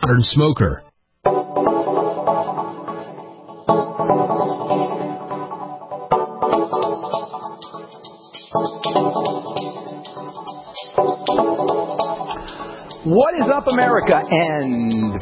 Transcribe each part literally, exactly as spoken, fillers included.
modern smoker. What is up, America and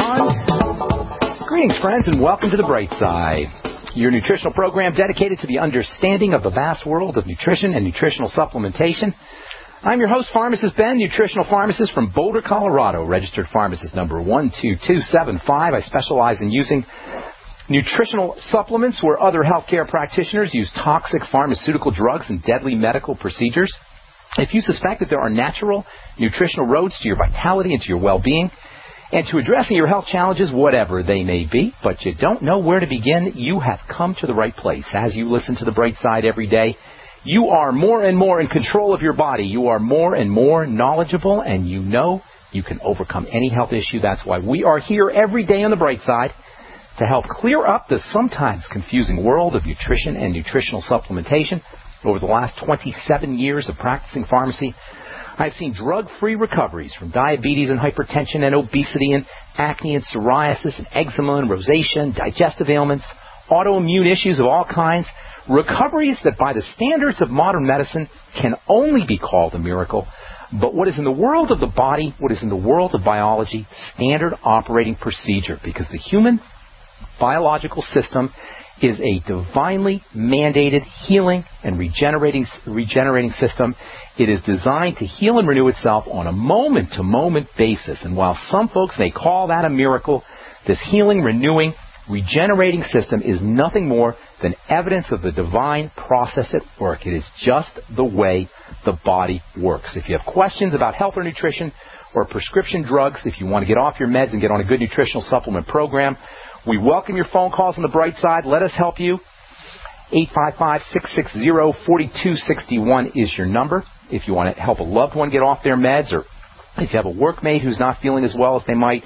beyond? Greetings, friends, and welcome to The Bright Side, your nutritional program dedicated to the understanding of the vast world of nutrition and nutritional supplementation. I'm your host, Pharmacist Ben, nutritional pharmacist from Boulder, Colorado, registered pharmacist number one two two seven five. I specialize in using nutritional supplements where other healthcare practitioners use toxic pharmaceutical drugs and deadly medical procedures. If you suspect that there are natural nutritional roads to your vitality and to your well-being and to addressing your health challenges, whatever they may be, but you don't know where to begin, you have come to the right place. As you listen to The Bright Side every day, you are more and more in control of your body. You are more and more knowledgeable, and you know you can overcome any health issue. That's why we are here every day on The Bright Side to help clear up the sometimes confusing world of nutrition and nutritional supplementation. Over the last twenty-seven years of practicing pharmacy, I've seen drug-free recoveries from diabetes and hypertension and obesity and acne and psoriasis and eczema and rosacea and digestive ailments, autoimmune issues of all kinds, recoveries that by the standards of modern medicine can only be called a miracle. But what is in the world of the body, what is in the world of biology, standard operating procedure, because the human biological system is a divinely mandated healing and regenerating regenerating system. It is designed to heal and renew itself on a moment-to-moment basis. And while some folks may call that a miracle, this healing, renewing, regenerating system is nothing more than evidence of the divine process at work. It is just the way the body works. If you have questions about health or nutrition or prescription drugs, if you want to get off your meds and get on a good nutritional supplement program, we welcome your phone calls on The Bright Side. Let us help you. eight five five, six six zero, four two six one is your number. If you want to help a loved one get off their meds, or if you have a workmate who's not feeling as well as they might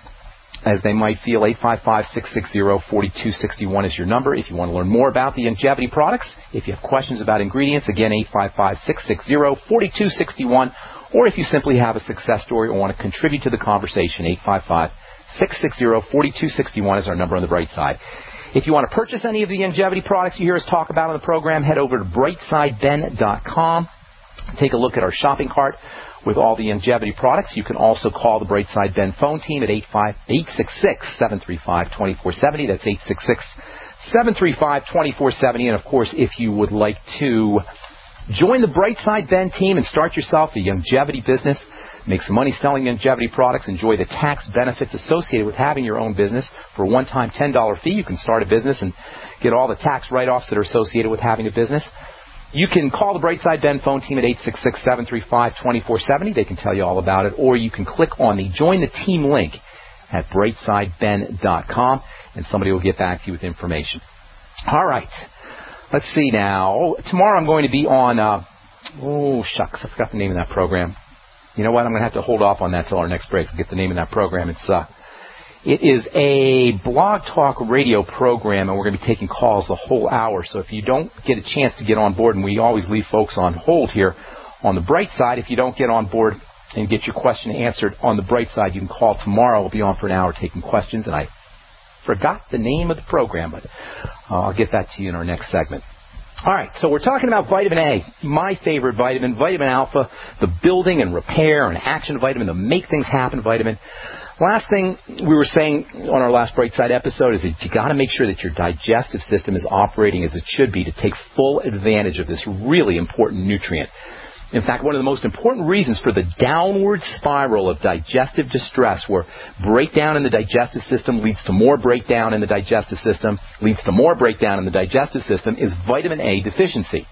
as they might feel, eight five five, six six zero, four two six one is your number. If you want to learn more about the Youngevity products, if you have questions about ingredients, again, eight five five, six six zero, four two six one. Or if you simply have a success story or want to contribute to the conversation, eight five five, six six zero, four two six one is our number on The Bright Side. If you want to purchase any of the Youngevity products you hear us talk about on the program, head over to bright side ben dot com. Take a look at our shopping cart with all the Youngevity products. You can also call the Bright Side Ben phone team at eight six six, seven three five, two four seven zero. That's eight six six, seven three five, two four seven zero. And, of course, if you would like to join the Bright Side Ben team and start yourself a Youngevity business, make some money selling Youngevity products, enjoy the tax benefits associated with having your own business. For a one-time ten dollars fee, you can start a business and get all the tax write-offs that are associated with having a business. You can call the Bright Side Ben phone team at eight six six, seven three five, two four seven zero. They can tell you all about it. Or you can click on the Join the Team link at bright side ben dot com, and somebody will get back to you with information. All right. Let's see now. Oh, tomorrow I'm going to be on, uh, oh, shucks, I forgot the name of that program. You know what? I'm going to have to hold off on that till our next break to get the name of that program. It's uh, it is a blog talk radio program, and we're going to be taking calls the whole hour. So if you don't get a chance to get on board, and we always leave folks on hold here on The Bright Side, if you don't get on board and get your question answered on The Bright Side, you can call tomorrow. We'll be on for an hour taking questions, and I forgot the name of the program, but uh, I'll get that to you in our next segment. All right, so we're talking about vitamin A, my favorite vitamin, vitamin alpha, the building and repair and action vitamin, the make things happen vitamin. Last thing we were saying on our last Bright Side episode is that you got to make sure that your digestive system is operating as it should be to take full advantage of this really important nutrient. In fact, one of the most important reasons for the downward spiral of digestive distress, where breakdown in the digestive system leads to more breakdown in the digestive system, leads to more breakdown in the digestive system, is vitamin A deficiency.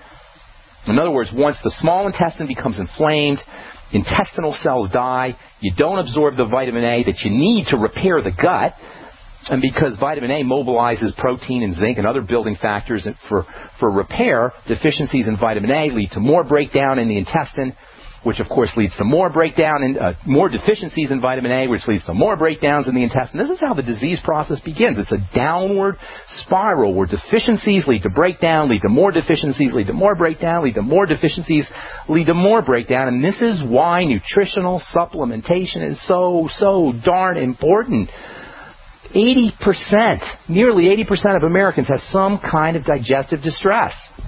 In other words, once the small intestine becomes inflamed, intestinal cells die, you don't absorb the vitamin A that you need to repair the gut. And because vitamin A mobilizes protein and zinc and other building factors for, for repair, deficiencies in vitamin A lead to more breakdown in the intestine, which of course leads to more breakdown and uh, more deficiencies in vitamin A, which leads to more breakdowns in the intestine. This is how the disease process begins. It's a downward spiral where deficiencies lead to breakdown, lead to more deficiencies, lead to more breakdown, lead to more deficiencies, lead to more breakdown. And this is why nutritional supplementation is so, so darn important. eighty percent, nearly eighty percent of Americans have some kind of digestive distress.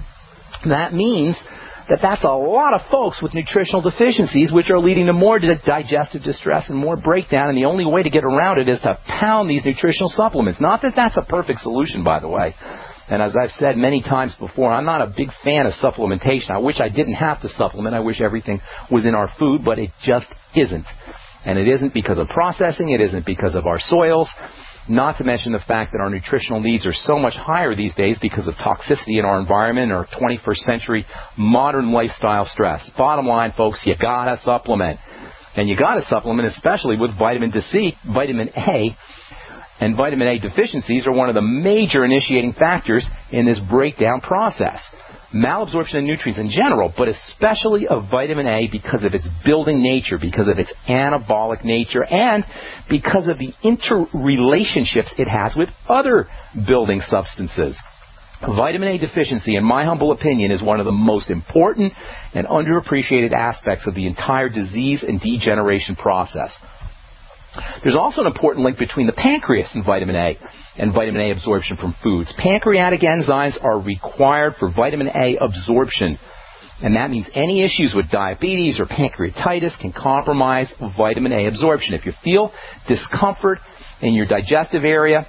That means that that's a lot of folks with nutritional deficiencies, which are leading to more digestive distress and more breakdown, and the only way to get around it is to pound these nutritional supplements. Not that that's a perfect solution, by the way. And as I've said many times before, I'm not a big fan of supplementation. I wish I didn't have to supplement. I wish everything was in our food, but it just isn't. And it isn't because of processing. It isn't because of our soils. Not to mention the fact that our nutritional needs are so much higher these days because of toxicity in our environment and our twenty-first century modern lifestyle stress. Bottom line, folks, you gotta supplement. And you gotta supplement especially with vitamin D, vitamin A, and vitamin A deficiencies are one of the major initiating factors in this breakdown process. Malabsorption of nutrients in general, but especially of vitamin A because of its building nature, because of its anabolic nature, and because of the interrelationships it has with other building substances. Vitamin A deficiency, in my humble opinion, is one of the most important and underappreciated aspects of the entire disease and degeneration process. There's also an important link between the pancreas and vitamin A and vitamin A absorption from foods. Pancreatic enzymes are required for vitamin A absorption, and that means any issues with diabetes or pancreatitis can compromise vitamin A absorption. If you feel discomfort in your digestive area,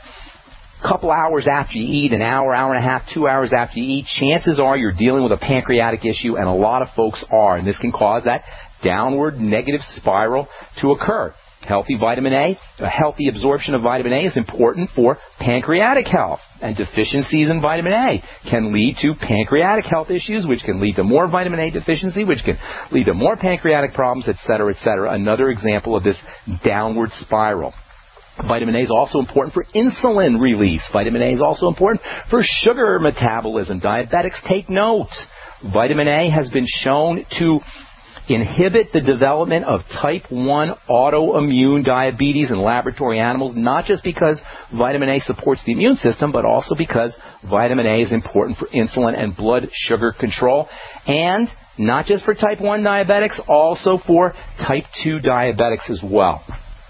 a couple hours after you eat, an hour, hour and a half, two hours after you eat, chances are you're dealing with a pancreatic issue, and a lot of folks are, and this can cause that downward negative spiral to occur. Healthy vitamin A, a healthy absorption of vitamin A is important for pancreatic health. And deficiencies in vitamin A can lead to pancreatic health issues, which can lead to more vitamin A deficiency, which can lead to more pancreatic problems, et cetera, et cetera. Another example of this downward spiral. Vitamin A is also important for insulin release. Vitamin A is also important for sugar metabolism. Diabetics, take note. Vitamin A has been shown to inhibit the development of type one autoimmune diabetes in laboratory animals, not just because vitamin A supports the immune system, but also because vitamin A is important for insulin and blood sugar control, and not just for type one diabetics, also for type two diabetics as well.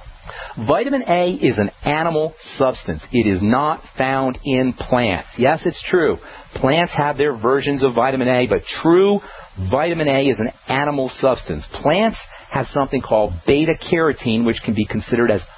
Vitamin A is an animal substance. It is not found in plants. Yes, it's true. Plants have their versions of vitamin A, but true vitamin A is an animal substance. Plants have something called beta-carotene, which can be considered as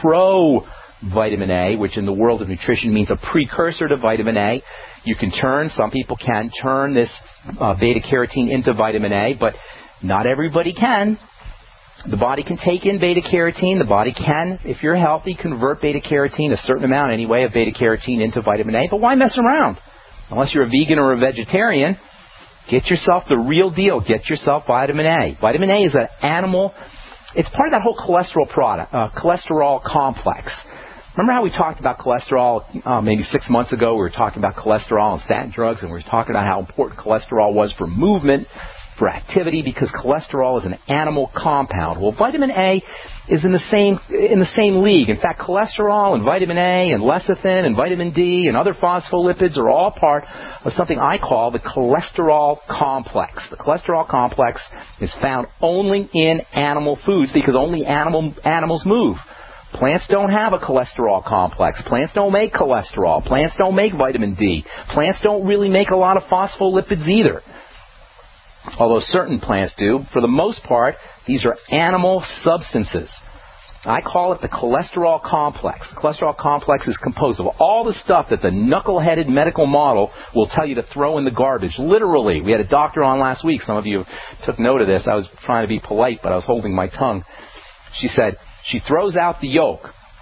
pro-vitamin A, which in the world of nutrition means a precursor to vitamin A. You can turn, some people can turn this uh, beta-carotene into vitamin A, but not everybody can. The body can take in beta-carotene. The body can, if you're healthy, convert beta-carotene, a certain amount anyway, of beta-carotene into vitamin A. But why mess around? Unless you're a vegan or a vegetarian, get yourself the real deal. Get yourself vitamin A. Vitamin A is an animal. It's part of that whole cholesterol product, uh, cholesterol complex. Remember how we talked about cholesterol uh, maybe six months ago? We were talking about cholesterol and statin drugs, and we were talking about how important cholesterol was for movement, for activity, because cholesterol is an animal compound. Well, vitamin A is in the same in the same league. In fact, cholesterol and vitamin A and lecithin and vitamin D and other phospholipids are all part of something I call the cholesterol complex. The cholesterol complex is found only in animal foods because only animal animals move. Plants don't have a cholesterol complex. Plants don't make cholesterol. Plants don't make vitamin D. Plants don't really make a lot of phospholipids either, although certain plants do. For the most part, these are animal substances. I call it the cholesterol complex. The cholesterol complex is composed of all the stuff that the knuckle-headed medical model will tell you to throw in the garbage. Literally. We had a doctor on last week. Some of you took note of this. I was trying to be polite, but I was holding my tongue. She said she throws out the yolk.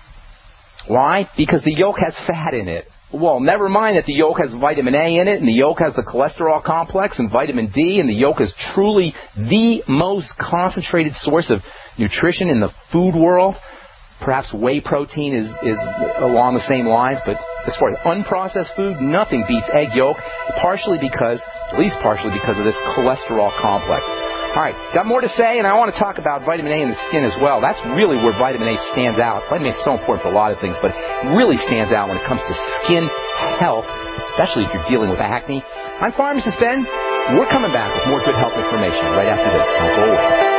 Why? Because the yolk has fat in it. Well, never mind that the yolk has vitamin A in it, and the yolk has the cholesterol complex and vitamin D, and the yolk is truly the most concentrated source of nutrition in the food world. Perhaps whey protein is, is along the same lines, but as far as unprocessed food, nothing beats egg yolk, partially because, at least partially because of this cholesterol complex. All right, got more to say, and I want to talk about vitamin A in the skin as well. That's really where vitamin A stands out. Vitamin A is so important for a lot of things, but it really stands out when it comes to skin health, especially if you're dealing with acne. I'm Pharmacist Ben. We're coming back with more good health information right after this. Don't go away.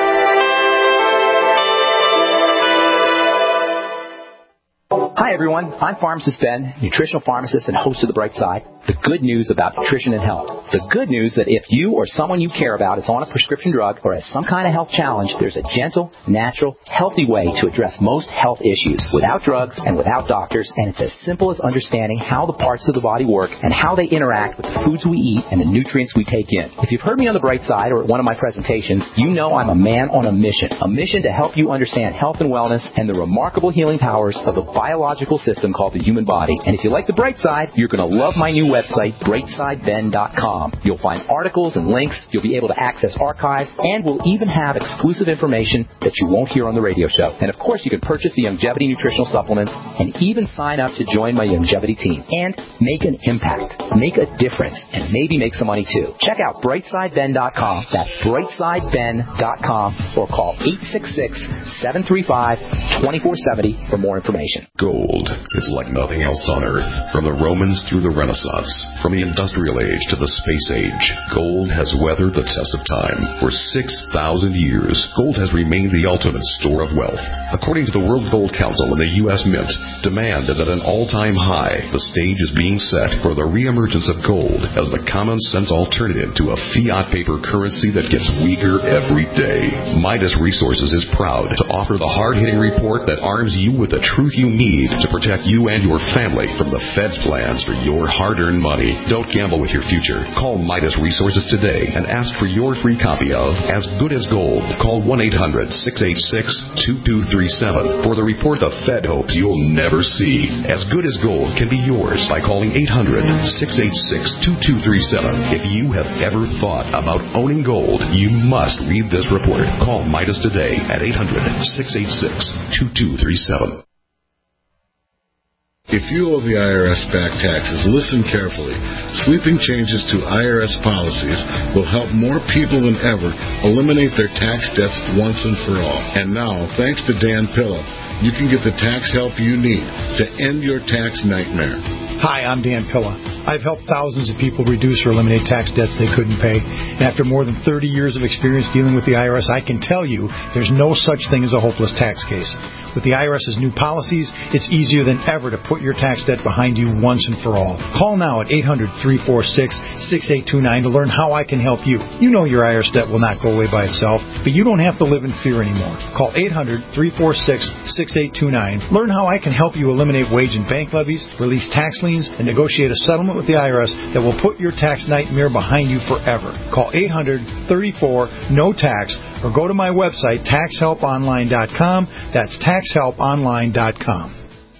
Hi, everyone. I'm Pharmacist Ben, nutritional pharmacist and host of The Bright Side. The good news about nutrition and health. The good news that if you or someone you care about is on a prescription drug or has some kind of health challenge, there's a gentle, natural, healthy way to address most health issues without drugs and without doctors, and it's as simple as understanding how the parts of the body work and how they interact with the foods we eat and the nutrients we take in. If you've heard me on The Bright Side or at one of my presentations, you know I'm a man on a mission, a mission to help you understand health and wellness and the remarkable healing powers of the biological system called the human body. And if you like The Bright Side, you're going to love my new website, bright side ben dot com. You'll find articles and links, you'll be able to access archives, and we'll even have exclusive information that you won't hear on the radio show. And of course, you can purchase the Youngevity nutritional supplements and even sign up to join my Youngevity team and make an impact, make a difference, and maybe make some money too. Check out bright side ben dot com. That's bright side ben dot com or call eight six six, seven three five, two four seven zero for more information. Gold is like nothing else on Earth. From the Romans through the Renaissance, from the Industrial Age to the Space Age, gold has weathered the test of time. For six thousand years, gold has remained the ultimate store of wealth. According to the World Gold Council and the U S Mint, demand is at an all-time high. The stage is being set for the reemergence of gold as the common-sense alternative to a fiat paper currency that gets weaker every day. Midas Resources is proud to offer the hard-hitting report that arms you with the truth you need to protect you and your family from the Fed's plans for your hard-earned money. Don't gamble with your future. Call Midas Resources today and ask for your free copy of As Good as Gold. Call one eight hundred, six eight six, two two three seven for the report the Fed hopes you'll never see. As Good as Gold can be yours by calling eight hundred, six eight six, two two three seven. If you have ever thought about owning gold, you must read this report. Call Midas today at eight hundred, six eight six, two two three seven. If you owe the I R S back taxes, listen carefully. Sweeping changes to I R S policies will help more people than ever eliminate their tax debts once and for all. And now, thanks to Dan Pilla, you can get the tax help you need to end your tax nightmare. Hi, I'm Dan Pilla. I've helped thousands of people reduce or eliminate tax debts they couldn't pay. And after more than thirty years of experience dealing with the I R S, I can tell you there's no such thing as a hopeless tax case. With the IRS's new policies, it's easier than ever to put your tax debt behind you once and for all. Call now at eight hundred, three four six, six eight two nine to learn how I can help you. You know your I R S debt will not go away by itself, but you don't have to live in fear anymore. Call eight hundred, three four six, six eight two nine. Learn how I can help you eliminate wage and bank levies, release tax liens, and negotiate a settlement with the I R S that will put your tax nightmare behind you forever. Call eight hundred, thirty-four, no tax or go to my website, tax help online dot com. That's tax help online dot com.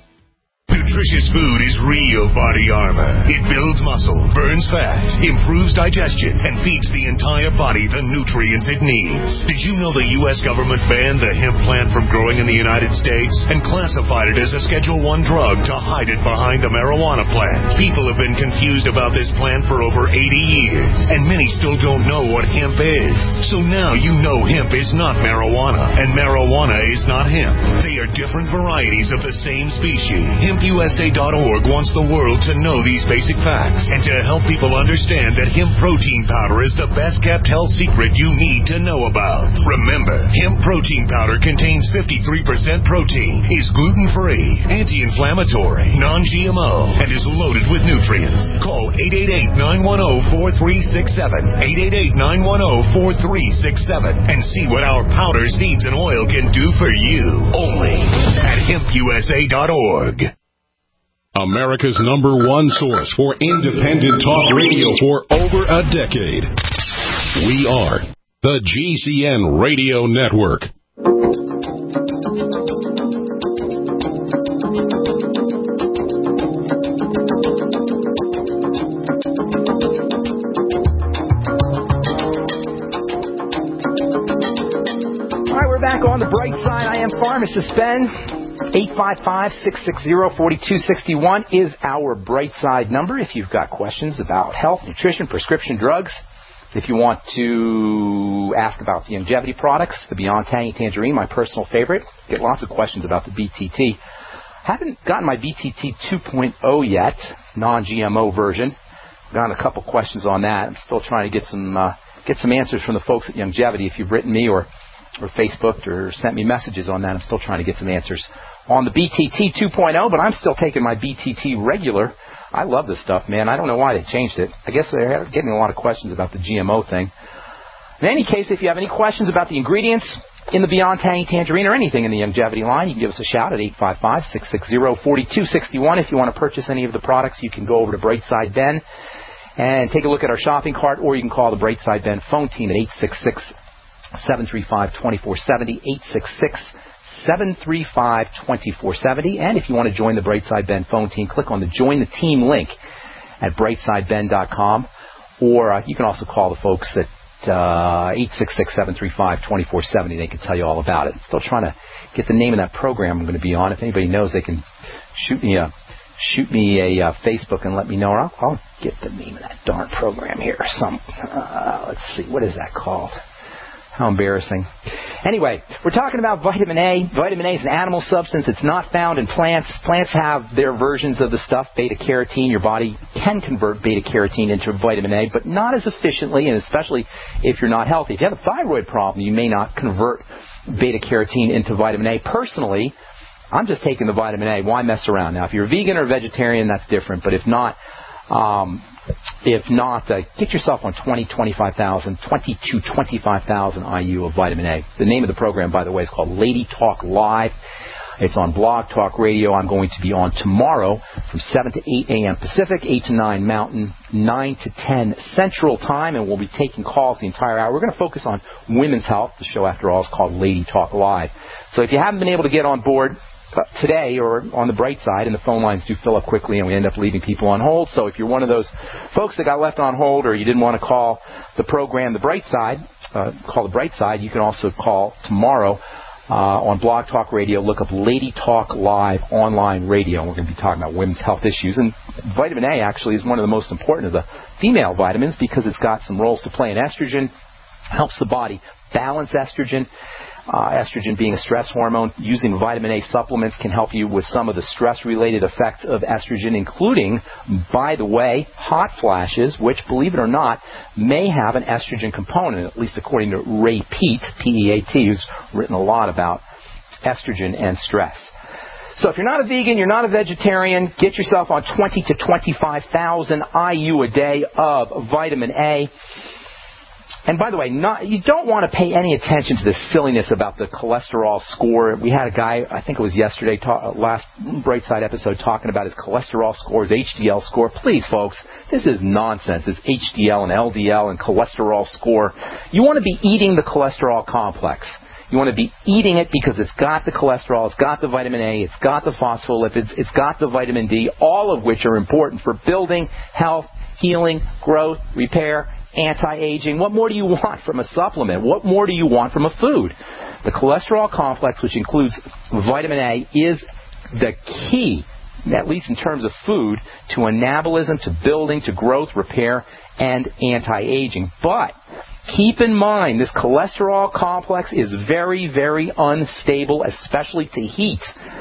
Nutritious food is real body armor. It builds muscle, burns fat, improves digestion, and feeds the entire body the nutrients it needs. Did you know the U S government banned the hemp plant from growing in the United States and classified it as a Schedule one drug to hide it behind the marijuana plant? People have been confused about this plant for over eighty years, and many still don't know what hemp is. So now you know hemp is not marijuana, and marijuana is not hemp. They are different varieties of the same species. hemp U S A dot org wants the world to know these basic facts and to help people understand that hemp protein powder is the best kept health secret you need to know about. Remember, hemp protein powder contains fifty-three percent protein, is gluten-free, anti-inflammatory, non-G M O, and is loaded with nutrients. Call eight eight eight, nine one zero, four three six seven, eight eight eight, nine one zero, four three six seven, and see what our powder, seeds, and oil can do for you. Only at hemp U S A dot org. America's number one source for independent talk radio for over a decade. We are the G C N Radio Network. All right, we're back on the bright side. I am Pharmacist Ben. eight five five, six six zero, four two six one is our bright side number if you've got questions about health, nutrition, prescription drugs, If you want to ask about the Youngevity products, the Beyond Tangy Tangerine, my personal favorite, get lots of questions about the B T T. Haven't gotten my B T T two point oh yet, non-G M O version. Gotten a couple questions on that. I'm still trying to get some uh, get some answers from the folks at Youngevity. If you've written me or or Facebooked or sent me messages on that, I'm still trying to get some answers on the B T T two point oh, but I'm still taking my B T T regular. I love this stuff, man. I don't know why they changed it. I guess they're getting a lot of questions about the G M O thing. In any case, if you have any questions about the ingredients in the Beyond Tangy Tangerine or anything in the Youngevity line, you can give us a shout at eight five five, six six zero, four two six one. If you want to purchase any of the products, you can go over to Brightside Ben and take a look at our shopping cart, or you can call the Brightside Ben phone team at eight six six, seven three five, two four seven zero, eight six six, seven three five, two four seven zero. And if you want to join the Brightside Ben phone team, click on the Join the Team link at brightside ben dot com, or uh, you can also call the folks at uh, eight six six, seven three five, two four seven zero. They can tell you all about it. Still trying to get the name of that program I'm going to be on. If anybody knows, they can shoot me a shoot me a uh, Facebook and let me know. Or I'll, I'll get the name of that darn program here. Some uh, let's see, what is that called? How embarrassing. Anyway, we're talking about vitamin A. Vitamin A is an animal substance. It's not found in plants. Plants have their versions of the stuff, beta-carotene. Your body can convert beta-carotene into vitamin A, but not as efficiently, and especially if you're not healthy. If you have a thyroid problem, you may not convert beta-carotene into vitamin A. Personally, I'm just taking the vitamin A. Why mess around? Now, if you're vegan or vegetarian, that's different, but if not... Um, If not, uh, get yourself on twenty, twenty-five thousand, twenty to twenty-five thousand I U of vitamin A. The name of the program, by the way, is called Lady Talk Live. It's on Blog Talk Radio. I'm going to be on tomorrow from seven to eight a.m. Pacific, eight to nine Mountain, nine to ten Central Time, and we'll be taking calls the entire hour. We're going to focus on women's health. The show, after all, is called Lady Talk Live. So if you haven't been able to get on board today or on the bright side, and the phone lines do fill up quickly and we end up leaving people on hold. So if you're one of those folks that got left on hold, or you didn't want to call the program the bright side, uh, call the bright side, you can also call tomorrow uh, on Blog Talk Radio. Look up Lady Talk Live online radio, and we're going to be talking about women's health issues. And vitamin A actually is one of the most important of the female vitamins because it's got some roles to play in estrogen, helps the body balance estrogen. Uh, estrogen being a stress hormone. Using vitamin A supplements can help you with some of the stress-related effects of estrogen, including, by the way, hot flashes, which, believe it or not, may have an estrogen component, at least according to Ray Peat, P E A T, who's written a lot about estrogen and stress. So if you're not a vegan, you're not a vegetarian, get yourself on twenty to twenty-five thousand I U a day of vitamin A. And by the way, not, you don't want to pay any attention to the silliness about the cholesterol score. We had a guy, I think it was yesterday, talk, last Brightside episode, talking about his cholesterol score, his H D L score. Please, folks, this is nonsense. This H D L and L D L and cholesterol score. You want to be eating the cholesterol complex. You want to be eating it because it's got the cholesterol, it's got the vitamin A, it's got the phospholipids, it's got the vitamin D, all of which are important for building, health, healing, growth, repair, anti-aging. What more do you want from a supplement? What more do you want from a food? The cholesterol complex, which includes vitamin A, is the key, at least in terms of food, to anabolism, to building, to growth, repair, and anti-aging. But keep in mind, this cholesterol complex is very, very unstable, especially to heat.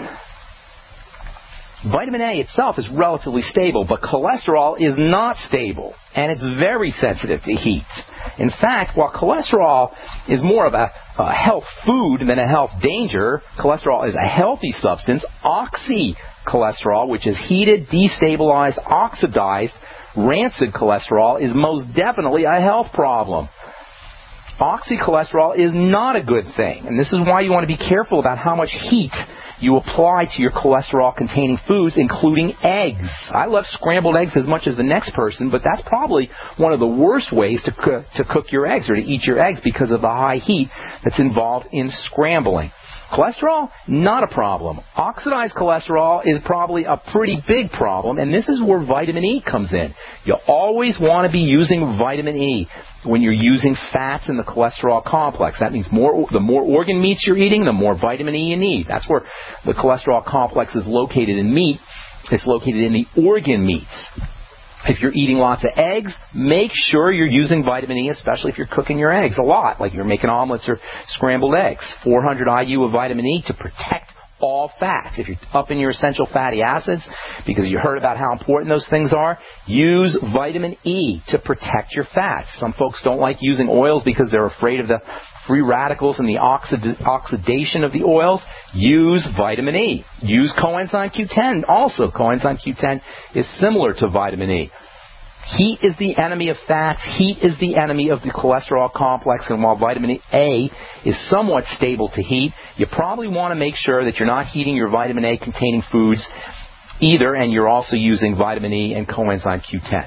Vitamin A itself is relatively stable, but cholesterol is not stable, and it's very sensitive to heat. In fact, while cholesterol is more of a, a health food than a health danger, cholesterol is a healthy substance. Oxycholesterol, which is heated, destabilized, oxidized, rancid cholesterol, is most definitely a health problem. Oxycholesterol is not a good thing, and this is why you want to be careful about how much heat you apply to your cholesterol-containing foods, including eggs. I love scrambled eggs as much as the next person, but that's probably one of the worst ways to cook, to cook your eggs or to eat your eggs because of the high heat that's involved in scrambling. Cholesterol, not a problem. Oxidized cholesterol is probably a pretty big problem, and this is where vitamin E comes in. You always want to be using vitamin E when you're using fats in the cholesterol complex. That means more, the more organ meats you're eating, the more vitamin E you need. That's where the cholesterol complex is located in meat. It's located in the organ meats. If you're eating lots of eggs, make sure you're using vitamin E, especially if you're cooking your eggs a lot, like you're making omelets or scrambled eggs. four hundred I U of vitamin E to protect all fats. If you're up in your essential fatty acids, because you heard about how important those things are, use vitamin E to protect your fats. Some folks don't like using oils because they're afraid of the free radicals and the oxid- oxidation of the oils. Use vitamin E. Use coenzyme Q ten. Also, coenzyme Q ten is similar to vitamin E. Heat is the enemy of fats. Heat is the enemy of the cholesterol complex. And while vitamin A is somewhat stable to heat, you probably want to make sure that you're not heating your vitamin A containing foods either, and you're also using vitamin E and coenzyme Q ten.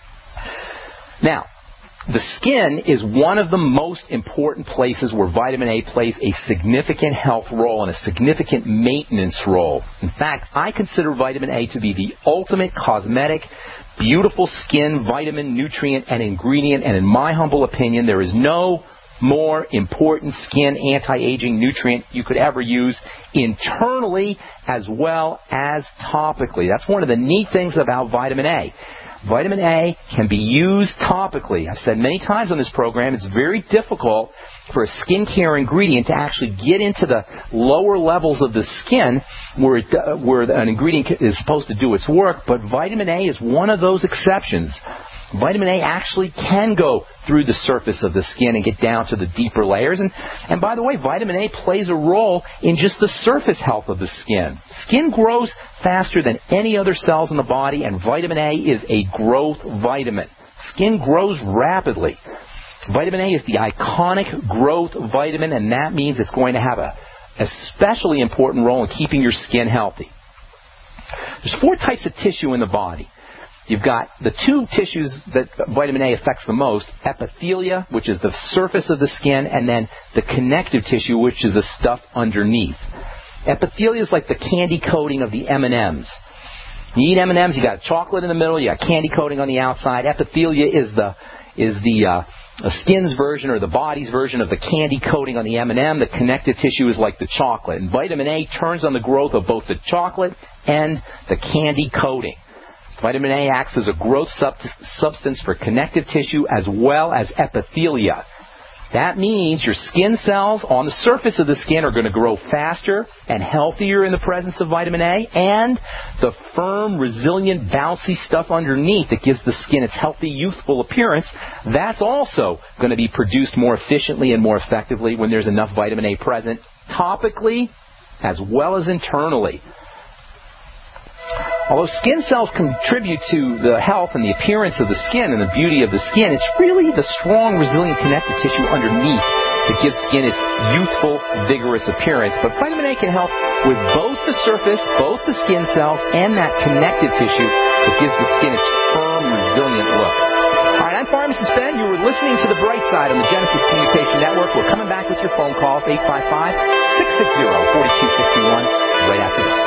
Now, the skin is one of the most important places where vitamin A plays a significant health role and a significant maintenance role. In fact, I consider vitamin A to be the ultimate cosmetic, beautiful skin vitamin, nutrient, and ingredient. And in my humble opinion, there is no more important skin anti-aging nutrient you could ever use internally as well as topically. That's one of the neat things about vitamin A. Vitamin A can be used topically. I've said many times on this program, it's very difficult for a skincare ingredient to actually get into the lower levels of the skin where, it, uh, where an ingredient is supposed to do its work, but vitamin A is one of those exceptions. Vitamin A actually can go through the surface of the skin and get down to the deeper layers. And, and by the way, vitamin A plays a role in just the surface health of the skin. Skin grows faster than any other cells in the body, and vitamin A is a growth vitamin. Skin grows rapidly. Vitamin A is the iconic growth vitamin, and that means it's going to have a especially important role in keeping your skin healthy. There's four types of tissue in the body. You've got the two tissues that vitamin A affects the most, epithelia, which is the surface of the skin, and then the connective tissue, which is the stuff underneath. Epithelia is like the candy coating of the M and M's. You eat M and M's, you got chocolate in the middle, you got candy coating on the outside. Epithelia is the is the uh, a skin's version or the body's version of the candy coating on the M and M. The connective tissue is like the chocolate. And vitamin A turns on the growth of both the chocolate and the candy coating. Vitamin A acts as a growth sub- substance for connective tissue as well as epithelia. That means your skin cells on the surface of the skin are going to grow faster and healthier in the presence of vitamin A, and the firm, resilient, bouncy stuff underneath that gives the skin its healthy, youthful appearance, that's also going to be produced more efficiently and more effectively when there's enough vitamin A present, topically as well as internally. Although skin cells contribute to the health and the appearance of the skin and the beauty of the skin, it's really the strong, resilient connective tissue underneath that gives skin its youthful, vigorous appearance. But vitamin A can help with both the surface, both the skin cells, and that connective tissue that gives the skin its firm, resilient look. All right, I'm Pharmacist Ben. You were listening to The Bright Side on the Genesis Communication Network. We're coming back with your phone calls, eight five five, six six zero, four two six one, right after this.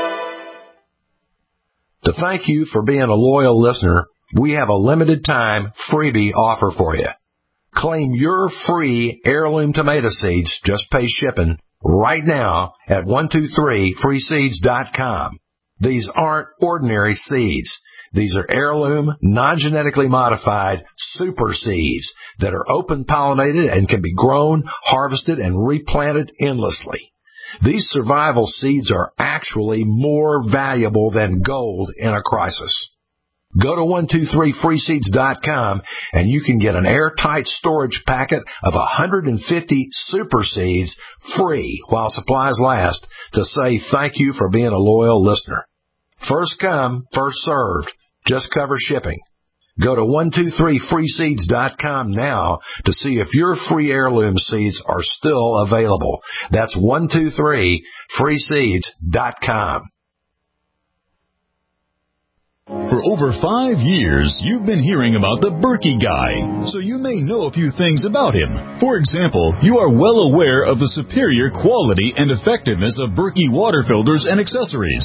To thank you for being a loyal listener, we have a limited time freebie offer for you. Claim your free heirloom tomato seeds, just pay shipping, right now at one two three free seeds dot com. These aren't ordinary seeds. These are heirloom, non-genetically modified super seeds that are open-pollinated and can be grown, harvested, and replanted endlessly. These survival seeds are actually more valuable than gold in a crisis. Go to one two three free seeds dot com and you can get an airtight storage packet of one hundred fifty super seeds free while supplies last to say thank you for being a loyal listener. First come, first served. Just cover shipping. Go to one two three free seeds dot com now to see if your free heirloom seeds are still available. That's one two three free seeds dot com. For over five years, you've been hearing about the Berkey Guy, so you may know a few things about him. For example, you are well aware of the superior quality and effectiveness of Berkey water filters and accessories.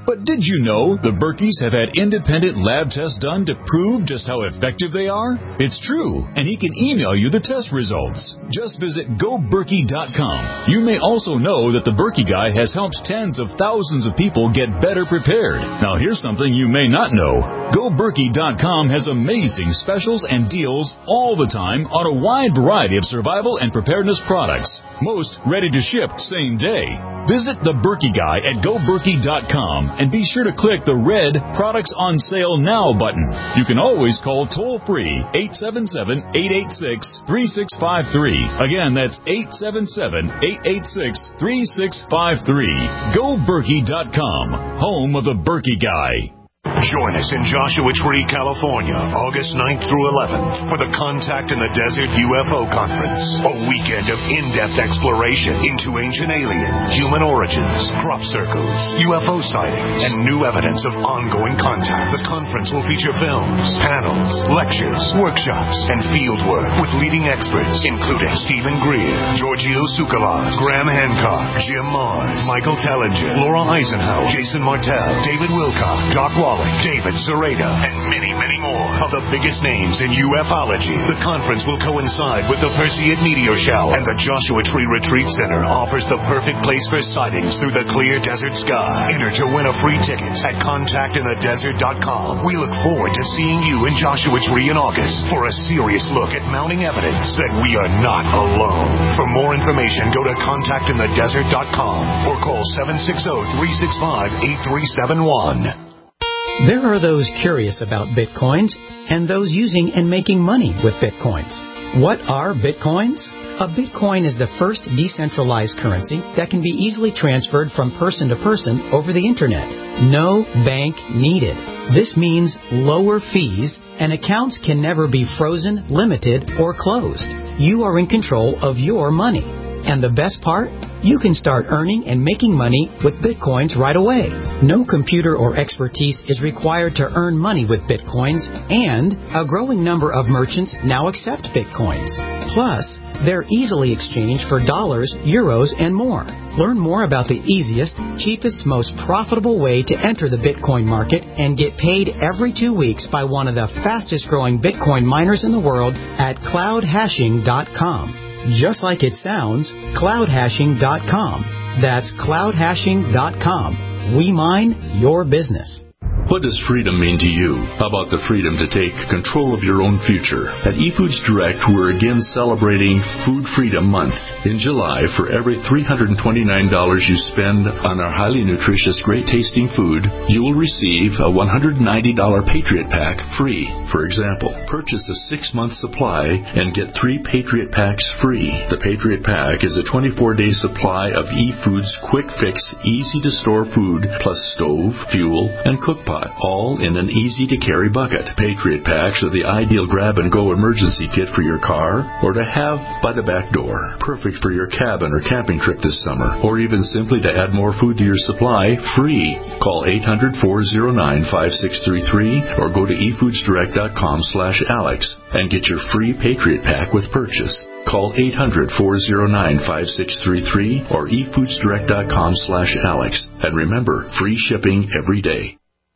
But did you know the Berkeys have had independent lab tests done to prove just how effective they are? It's true, and he can email you the test results. Just visit go berkey dot com. You may also know that the Berkey Guy has helped tens of thousands of people get better prepared. Now here's something you may not know. go berkey dot com has amazing specials and deals all the time on a wide variety of survival and preparedness products. Most ready to ship same day. Visit the Berkey Guy at go berkey dot com and be sure to click the red Products on Sale Now button. You can always call toll-free eight seven seven, eight eight six, three six five three. Again, that's eight seven seven, eight eight six, three six five three. go berkey dot com, home of the Berkey Guy. Join us in Joshua Tree, California, August ninth through eleventh for the Contact in the Desert U F O Conference. A weekend of in-depth exploration into ancient aliens, human origins, crop circles, U F O sightings, and new evidence of ongoing contact. The conference will feature films, panels, lectures, workshops, and field work with leading experts, including Stephen Greer, Giorgio Tsoukalos, Graham Hancock, Jim Mars, Michael Tellinger, Laura Eisenhower, Jason Martell, David Wilcock, Doc Wally, David Sereda, and many, many more of the biggest names in ufology. The conference will coincide with the Perseid Meteor Shower, and the Joshua Tree Retreat Center offers the perfect place for sightings through the clear desert sky. Enter to win a free ticket at contact in the desert dot com. We look forward to seeing you in Joshua Tree in August for a serious look at mounting evidence that we are not alone. For more information, go to contact in the desert dot com or call seven six zero, three six five, eight three seven one. There are those curious about Bitcoins and those using and making money with Bitcoins. What are Bitcoins? A Bitcoin is the first decentralized currency that can be easily transferred from person to person over the Internet. No bank needed. This means lower fees, and accounts can never be frozen, limited, or closed. You are in control of your money. And the best part? You can start earning and making money with Bitcoins right away. No computer or expertise is required to earn money with Bitcoins, and a growing number of merchants now accept Bitcoins. Plus, they're easily exchanged for dollars, euros, and more. Learn more about the easiest, cheapest, most profitable way to enter the Bitcoin market and get paid every two weeks by one of the fastest growing Bitcoin miners in the world at cloud hashing dot com. Just like it sounds, cloud hashing dot com. That's cloud hashing dot com. We mine your business. What does freedom mean to you? How about the freedom to take control of your own future? At eFoods Direct, we're again celebrating Food Freedom Month. In July, for every three hundred twenty-nine dollars you spend on our highly nutritious, great-tasting food, you will receive a one hundred ninety dollars Patriot Pack free. For example, purchase a six-month supply and get three Patriot Packs free. The Patriot Pack is a twenty-four day supply of eFoods quick-fix, easy-to-store food, plus stove, fuel, and cook pot, all in an easy-to-carry bucket. Patriot Packs are the ideal grab-and-go emergency kit for your car or to have by the back door. Perfect for your cabin or camping trip this summer, or even simply to add more food to your supply, free. Call eight hundred, four oh nine, five six three three or go to e foods direct dot com slash alex and get your free Patriot Pack with purchase. Call eight hundred, four oh nine, five six three three or e foods direct dot com slash alex. And remember, free shipping every day.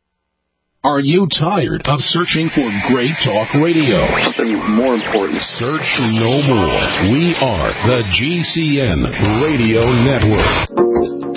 Are you tired of searching for great talk radio? Something more important. Search no more. We are the G C N Radio Network.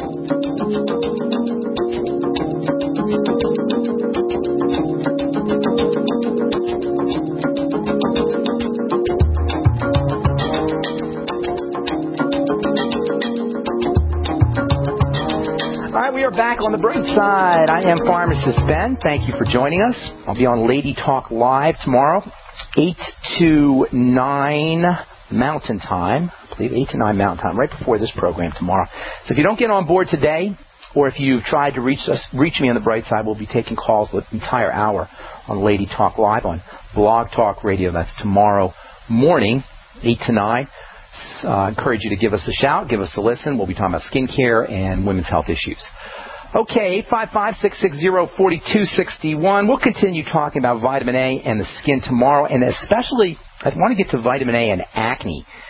Back on the bright side. I am Pharmacist Ben. Thank you for joining us. I'll be on Lady Talk Live tomorrow, eight to nine Mountain Time. I believe eight to nine Mountain Time, right before this program tomorrow. So if you don't get on board today, or if you've tried to reach us, reach me on the bright side, we'll be taking calls the entire hour on Lady Talk Live on Blog Talk Radio. That's tomorrow morning, eight to nine. I uh, encourage you to give us a shout, give us a listen. We'll be talking about skincare and women's health issues. Okay, eight five five, six six zero, four two six one. We'll continue talking about vitamin A and the skin tomorrow, and especially I want to get to vitamin A and acne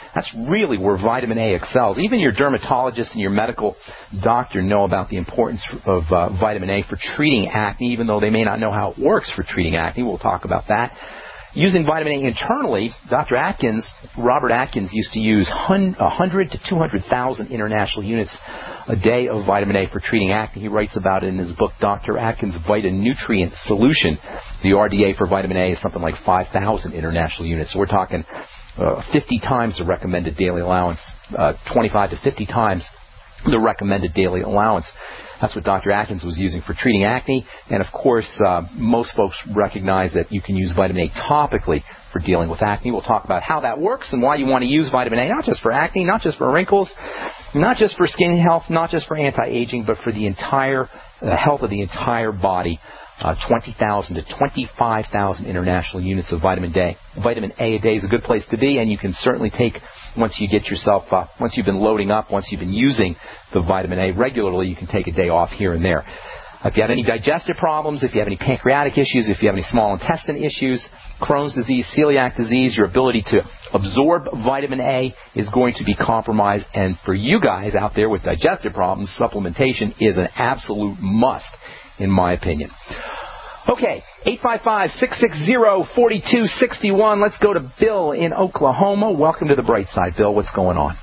That's really where vitamin A excels. Even your dermatologist and your medical doctor know about the importance of uh, vitamin A for treating acne, even though they may not know how it works for treating acne. We'll talk about that. Using vitamin A internally, Doctor Atkins, Robert Atkins, used to use one hundred to two hundred thousand international units a day of vitamin A for treating acne. He writes about it in his book, Doctor Atkins' Vitanutrient Solution. The R D A for vitamin A is something like five thousand international units. So we're talking uh, fifty times the recommended daily allowance, uh, twenty-five to fifty times the recommended daily allowance. That's what Doctor Atkins was using for treating acne. And, of course, uh, most folks recognize that you can use vitamin A topically for dealing with acne. We'll talk about how that works and why you want to use vitamin A, not just for acne, not just for wrinkles, not just for skin health, not just for anti-aging, but for the entire uh, health of the entire body. Uh, twenty thousand to twenty-five thousand international units of vitamin A. Vitamin A a day is a good place to be, and you can certainly take, once you get yourself, uh, once you've been loading up, once you've been using the vitamin A regularly, you can take a day off here and there. If you have any digestive problems, if you have any pancreatic issues, if you have any small intestine issues, Crohn's disease, celiac disease, your ability to absorb vitamin A is going to be compromised. And for you guys out there with digestive problems, supplementation is an absolute must, in my opinion. Okay, eight five five, six six zero, four two six one. Let's go to Bill in Oklahoma. Welcome to the Bright Side, Bill. What's going on?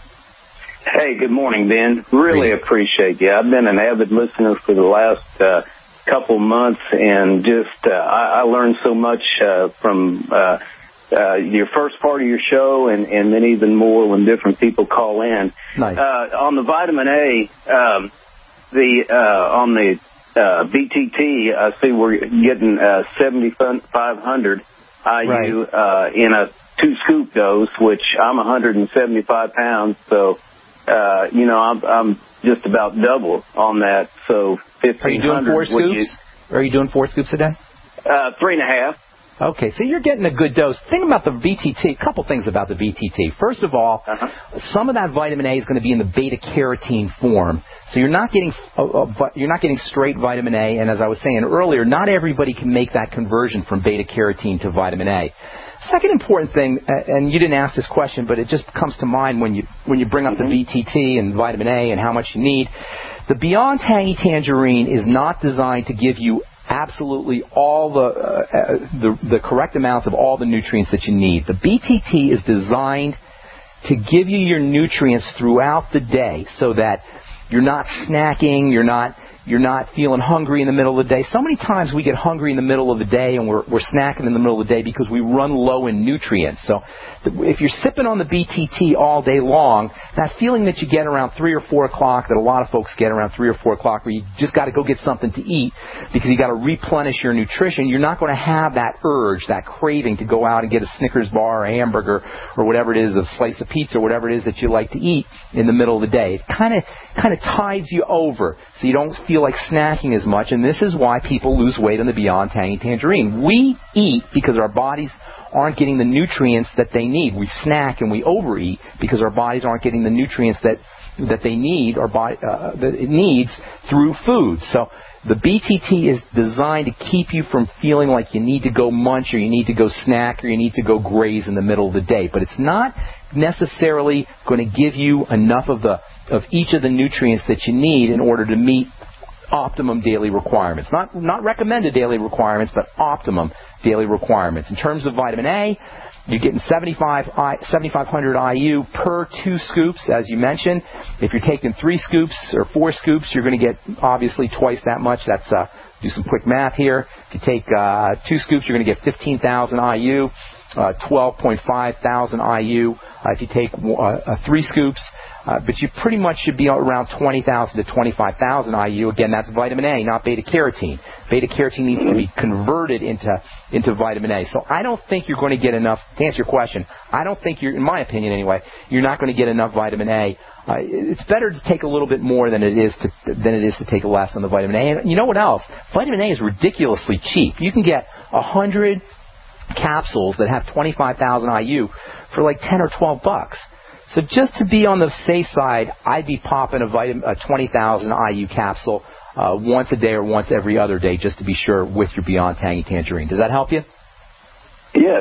Hey, good morning, Ben. Really appreciate you. I've been an avid listener for the last uh, couple months, and just uh, I, I learned so much uh, from uh, uh, your first part of your show, and, and then even more when different people call in. Nice. Uh, on the vitamin A, um, the uh, on the uh, B T T, I see we're getting uh, seventy-five hundred I U right. uh, in a two-scoop dose, which I'm one hundred seventy-five pounds, so... Uh, you know, I'm, I'm just about double on that. So fifteen hundred. Are you doing four scoops? You, Are you doing four scoops a day? Uh, three and a half. Okay, so you're getting a good dose. Think about the B T T. A couple things about the B T T. First of all, uh-huh. some of that vitamin A is going to be in the beta carotene form, so you're not getting uh, uh, you're not getting straight vitamin A. And as I was saying earlier, not everybody can make that conversion from beta carotene to vitamin A. Second important thing, and you didn't ask this question, but it just comes to mind when you when you bring up mm-hmm. the B T T and vitamin A and how much you need. The Beyond Tangy Tangerine is not designed to give you absolutely all the, uh, the the correct amounts of all the nutrients that you need. The B T T is designed to give you your nutrients throughout the day so that you're not snacking, you're not you're not feeling hungry in the middle of the day. So many times we get hungry in the middle of the day and we're, we're snacking in the middle of the day because we run low in nutrients. So if you're sipping on the B T T all day long, that feeling that you get around three or four o'clock, that a lot of folks get around three or four o'clock, where you just got to go get something to eat because you got to replenish your nutrition, you're not going to have that urge, that craving to go out and get a Snickers bar or a hamburger or whatever it is, a slice of pizza or whatever it is that you like to eat in the middle of the day. It kind of kind of tides you over so you don't feel like snacking as much, and this is why people lose weight on the Beyond Tangy Tangerine. We eat because our bodies aren't getting the nutrients that they need. We snack and we overeat because our bodies aren't getting the nutrients that that they need, or body, uh, that it needs through food. So the B T T is designed to keep you from feeling like you need to go munch or you need to go snack or you need to go graze in the middle of the day. But it's not necessarily going to give you enough of the of each of the nutrients that you need in order to meet optimum daily requirements. Not not recommended daily requirements, but optimum daily requirements. In terms of vitamin A, you're getting seventy-five hundred I U per two scoops, as you mentioned. If you're taking three scoops or four scoops, you're going to get obviously twice that much. That's uh, do some quick math here. If you take uh, two scoops, you're going to get fifteen thousand I U, uh, twelve point five thousand I U. Uh, if you take uh, uh, three scoops, Uh, but you pretty much should be around twenty thousand to twenty-five thousand I U. Again, that's vitamin A, not beta-carotene. Beta-carotene needs to be converted into into vitamin A. So I don't think you're going to get enough, to answer your question, I don't think you're, in my opinion anyway, you're not going to get enough vitamin A. Uh, it's better to take a little bit more than it is to than it is to take less on the vitamin A. And you know what else? Vitamin A is ridiculously cheap. You can get one hundred capsules that have twenty-five thousand I U for like ten or twelve bucks. So just to be on the safe side, I'd be popping a, vitamin, a twenty thousand I U capsule uh, once a day or once every other day just to be sure with your Beyond Tangy Tangerine. Does that help you? Yes.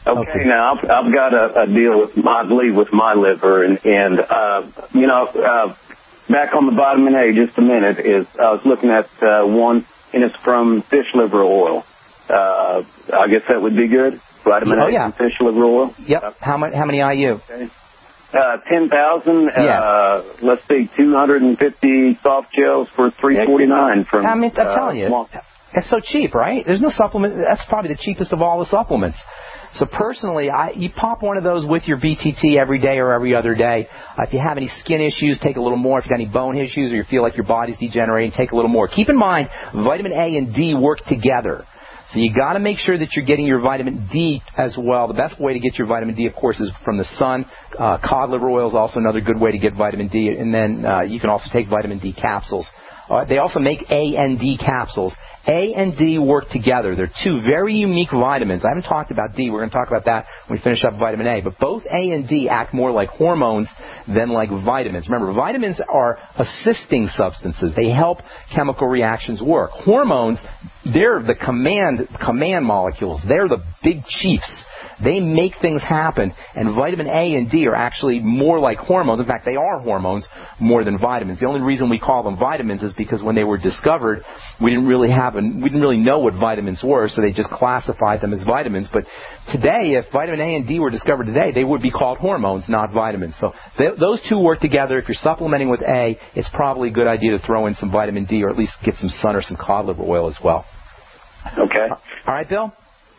Okay, okay. Now I've, I've got a, a deal with my, I believe, with my liver, and and uh, you know, uh, back on the vitamin A, just a minute is I was looking at uh, one, and it's from fish liver oil. Uh, I guess that would be good. Vitamin oh, A yeah. from fish liver oil. Yep. Uh, how much? How many I U? Okay. Uh, ten thousand. Yeah. Uh, let's see, two hundred and fifty soft gels for three forty nine. From I mean, I'm uh, telling you, Small. It's so cheap, right? There's no supplement. That's probably the cheapest of all the supplements. So personally, I, you pop one of those with your B T T every day or every other day. Uh, if you have any skin issues, take a little more. If you got any bone issues or you feel like your body's degenerating, take a little more. Keep in mind, vitamin A and D work together. So you got to make sure that you're getting your vitamin D as well. The best way to get your vitamin D, of course, is from the sun. Uh, cod liver oil is also another good way to get vitamin D. And then uh, you can also take vitamin D capsules. Uh, they also make A and D capsules. A and D work together. They're two very unique vitamins. I haven't talked about D. We're going to talk about that when we finish up vitamin A. But both A and D act more like hormones than like vitamins. Remember, vitamins are assisting substances. They help chemical reactions work. Hormones, they're the command command molecules. They're the big chiefs. They make things happen, and vitamin A and D are actually more like hormones. In fact, they are hormones more than vitamins. The only reason we call them vitamins is because when they were discovered, we didn't really have, an, we didn't really know what vitamins were, so they just classified them as vitamins. But today, if vitamin A and D were discovered today, they would be called hormones, not vitamins. So th- those two work together. If you're supplementing with A, it's probably a good idea to throw in some vitamin D or at least get some sun or some cod liver oil as well. Okay. All right, Bill?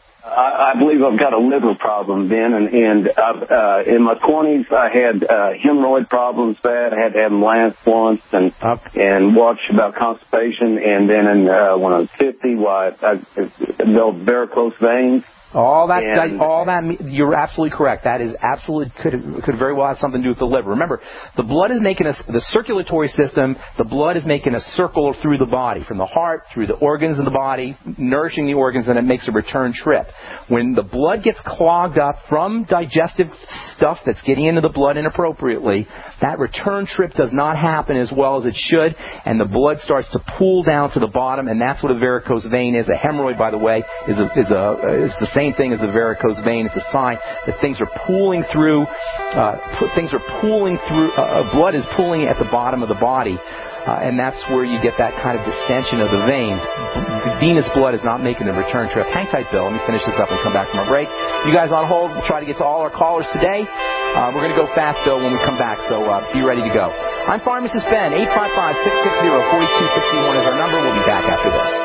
I, I believe I've got a liver problem, Ben, and, and I've, uh, in my twenties I had uh, hemorrhoid problems bad. I had to have them lanced once and okay. and watch about constipation. And then in, uh, when I was fifty, why I, I developed varicose veins. All that, that, all that, you're absolutely correct. That is absolutely, could, could very well have something to do with the liver. Remember, the blood is making a, the circulatory system, the blood is making a circle through the body, from the heart, through the organs of the body, nourishing the organs, and it makes a return trip. When the blood gets clogged up from digestive stuff that's getting into the blood inappropriately, that return trip does not happen as well as it should, and the blood starts to pool down to the bottom, and that's what a varicose vein is. A hemorrhoid, by the way, is a, is a, is the same thing as a varicose vein. It's a sign that things are pooling through, uh, things are pooling through, uh, blood is pooling at the bottom of the body, uh, and that's where you get that kind of distension of the veins. Venous blood is not making the return trip. Hang tight, Bill. Let me finish this up and come back from our break. You guys on hold. We'll try to get to all our callers today. Uh, we're going to go fast, Bill, when we come back, so uh, be ready to go. I'm Pharmacist Ben. eight five five, six six zero, four two six one is our number. We'll be back after this.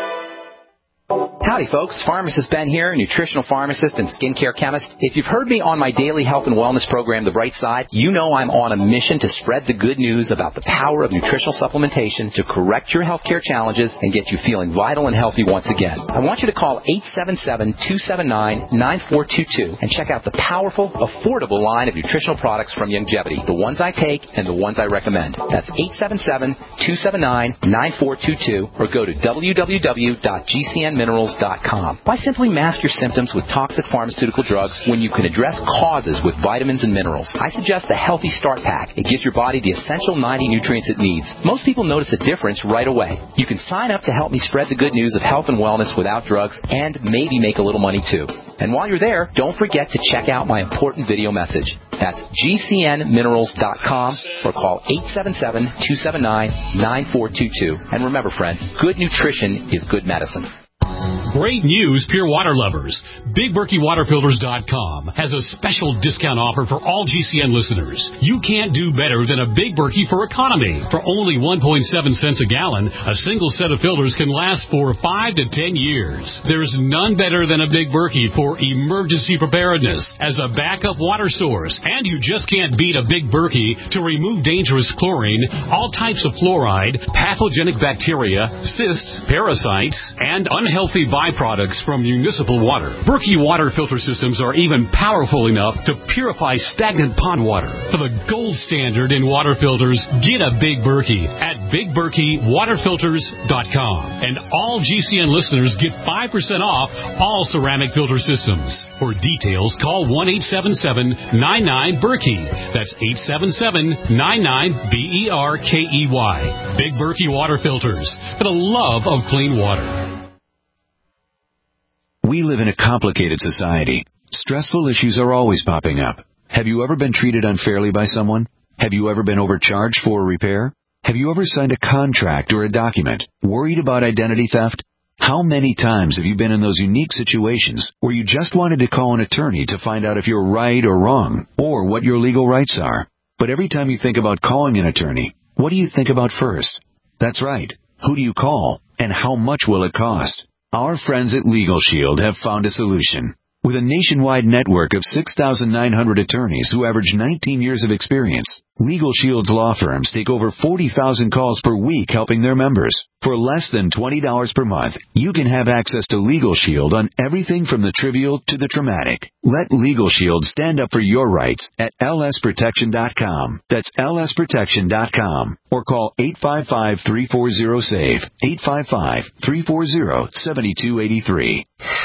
Howdy, folks. Pharmacist Ben here, nutritional pharmacist and skincare chemist. If you've heard me on my daily health and wellness program, The Bright Side, you know I'm on a mission to spread the good news about the power of nutritional supplementation to correct your healthcare challenges and get you feeling vital and healthy once again. I want you to call eight seven seven, two seven nine, nine four two two and check out the powerful, affordable line of nutritional products from Youngevity, the ones I take and the ones I recommend. That's eight seven seven, two seven nine, nine four two two or go to w w w dot g c n minerals dot com. Why simply mask your symptoms with toxic pharmaceutical drugs when you can address causes with vitamins and minerals? I suggest the Healthy Start Pack. It gives your body the essential ninety nutrients it needs. Most people notice a difference right away. You can sign up to help me spread the good news of health and wellness without drugs and maybe make a little money too. And while you're there, don't forget to check out my important video message. That's g c n minerals dot com or call eight seven seven, two seven nine, nine four two two. And remember, friends, good nutrition is good medicine. Great news, Pure Water lovers. Big Berkey Water Filters dot com has a special discount offer for all G C N listeners. You can't do better than a Big Berkey for economy. For only one point seven cents a gallon, a single set of filters can last for five to ten years. There's none better than a Big Berkey for emergency preparedness as a backup water source. And you just can't beat a Big Berkey to remove dangerous chlorine, all types of fluoride, pathogenic bacteria, cysts, parasites, and unhealthy byproducts from municipal water. Berkey water filter systems are even powerful enough to purify stagnant pond water. For the gold standard in water filters, get a Big Berkey at big berkey water filters dot com. And all G C N listeners get five percent off all ceramic filter systems. For details, call one eight seven seven, nine nine, Berkey. That's eight seven seven, nine nine, B E R K E Y. Big Berkey Water Filters, for the love of clean water. We live in a complicated society. Stressful issues are always popping up. Have you ever been treated unfairly by someone? Have you ever been overcharged for a repair? Have you ever signed a contract or a document? Worried about identity theft? How many times have you been in those unique situations where you just wanted to call an attorney to find out if you're right or wrong, or what your legal rights are? But every time you think about calling an attorney, what do you think about first? That's right. Who do you call, and how much will it cost? Our friends at Legal Shield have found a solution. With a nationwide network of six thousand nine hundred attorneys who average nineteen years of experience, Legal Shield's law firms take over forty thousand calls per week helping their members. For less than twenty dollars per month, you can have access to Legal Shield on everything from the trivial to the traumatic. Let Legal Shield stand up for your rights at L S protection dot com. That's L S protection dot com. Or call eight five five, three four zero, S A V E, eight five five, three four zero, seven two eight three.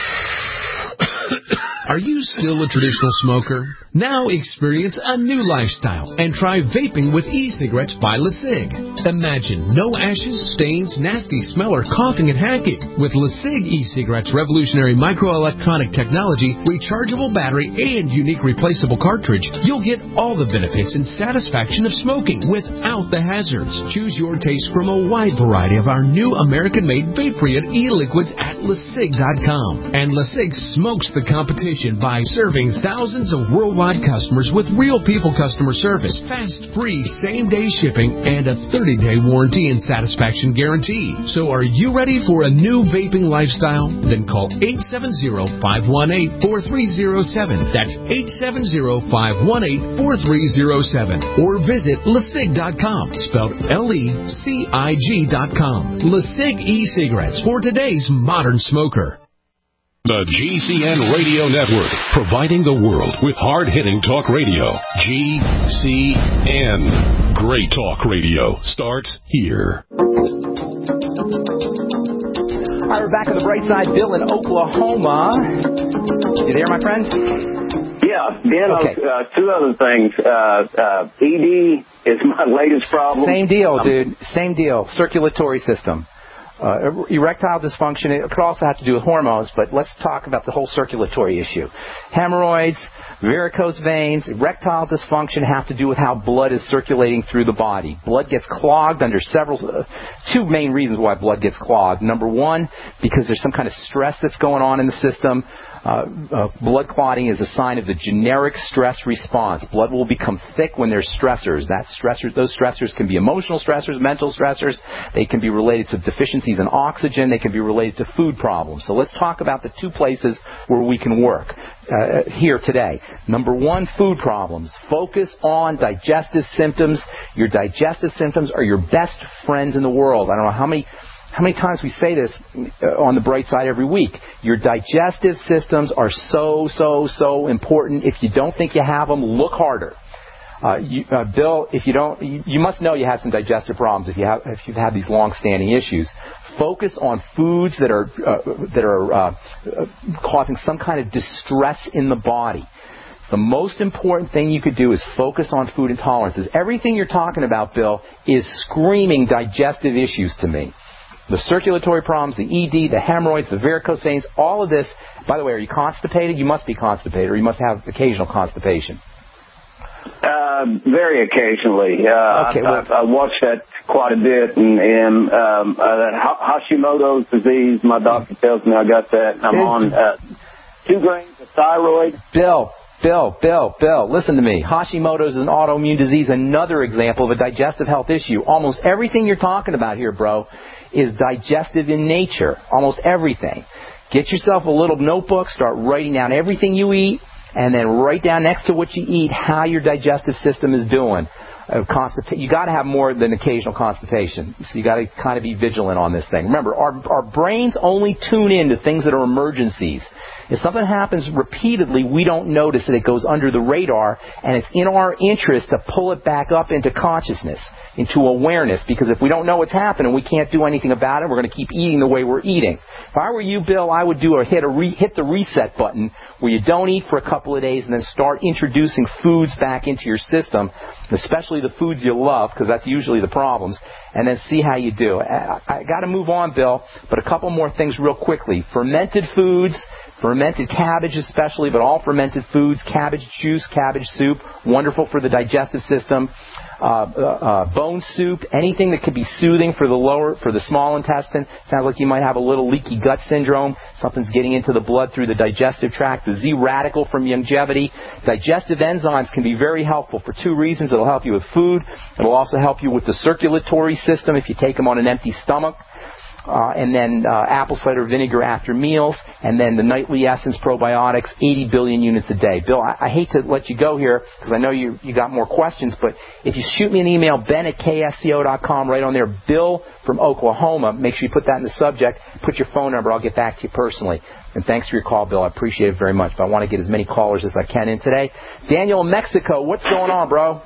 Are you still a traditional smoker? Now experience a new lifestyle and try vaping with e-cigarettes by LeSig. Imagine no ashes, stains, nasty smell, or coughing and hacking. With LeSig e-cigarettes' revolutionary microelectronic technology, rechargeable battery, and unique replaceable cartridge, you'll get all the benefits and satisfaction of smoking without the hazards. Choose your taste from a wide variety of our new American-made Vaporeon e-liquids at LeSig dot com. And LeSig smokes the competition by serving thousands of worldwide customers with real people customer service, fast, free, same-day shipping, and a thirty-day warranty and satisfaction guarantee. So are you ready for a new vaping lifestyle? Then call eight seven zero, five one eight, four three zero seven. That's eight seven zero, five one eight, four three zero seven. Or visit LeSig dot com, spelled L E C I G dot com. LeSig e-cigarettes for today's modern smoker. The G C N Radio Network, providing the world with hard-hitting talk radio. G C N. Great talk radio starts here. All right, we're back on the bright side. Bill in Oklahoma. You there, my friend? Yeah, Ben, okay. uh, two other things. Uh, uh, E D is my latest problem. Same deal, dude. Same deal. Circulatory system. Uh, erectile dysfunction, it could also have to do with hormones, but let's talk about the whole circulatory issue. Hemorrhoids, varicose veins, erectile dysfunction have to do with how blood is circulating through the body. Blood gets clogged under several, uh, two main reasons why blood gets clogged. Number one, because there's some kind of stress that's going on in the system. Uh, uh, blood clotting is a sign of the generic stress response. Blood will become thick when there's stressors. That stressors, those stressors can be emotional stressors, mental stressors. They can be related to deficiencies in oxygen. They can be related to food problems. So let's talk about the two places where we can work uh, here today. Number one, food problems. Focus on digestive symptoms. Your digestive symptoms are your best friends in the world. I don't know how many... How many times we say this on the bright side every week? Your digestive systems are so, so, so important. If you don't think you have them, look harder. Uh, you, uh, Bill, if you don't, you, you must know you have some digestive problems if you have, if you've had these long-standing issues. Focus on foods that are uh, that are uh, uh, causing some kind of distress in the body. The most important thing you could do is focus on food intolerances. Everything you're talking about, Bill, is screaming digestive issues to me. The circulatory problems, the E D, the hemorrhoids, the varicose veins, all of this. By the way, are you constipated? You must be constipated, or you must have occasional constipation. Uh, very occasionally. Uh, okay, well, I, I watched that quite a bit, and, and um, uh, Hashimoto's disease, my doctor tells me I got that. I'm on uh, two grains of thyroid. Bill, Bill, Bill, Bill, listen to me. Hashimoto's is an autoimmune disease, another example of a digestive health issue. Almost everything you're talking about here, bro, is digestive in nature. Almost everything. Get yourself a little notebook, start writing down everything you eat, and then write down next to what you eat how your digestive system is doing. Uh, constipa- you got to have more than occasional constipation. So you got to kind of be vigilant on this thing. Remember, our, our brains only tune in to things that are emergencies. If something happens repeatedly, we don't notice it. It goes under the radar, and it's in our interest to pull it back up into consciousness, into awareness, because if we don't know what's happening, we can't do anything about it. We're going to keep eating the way we're eating. If I were you, Bill, I would do a hit a re, hit the reset button where you don't eat for a couple of days and then start introducing foods back into your system, especially the foods you love, because that's usually the problems, and then see how you do. I, I got to move on, Bill, but a couple more things real quickly. Fermented foods, Fermented cabbage especially, but all fermented foods, cabbage juice, cabbage soup, wonderful for the digestive system. Uh, uh, uh, bone soup, anything that could be soothing for the lower, for the small intestine. Sounds like you might have a little leaky gut syndrome. Something's getting into the blood through the digestive tract. The Z-radical from Youngevity. Digestive enzymes can be very helpful for two reasons. It'll help you with food. It'll also help you with the circulatory system if you take them on an empty stomach. Uh, and then uh, apple cider vinegar after meals, and then the Nightly Essence probiotics, eighty billion units a day. Bill, I, I hate to let you go here because I know you you got more questions, but if you shoot me an email, ben at k s c o dot com, right on there, Bill from Oklahoma, make sure you put that in the subject, put your phone number, I'll get back to you personally. And thanks for your call, Bill. I appreciate it very much, but I want to get as many callers as I can in today. Daniel in Mexico, what's going on, bro?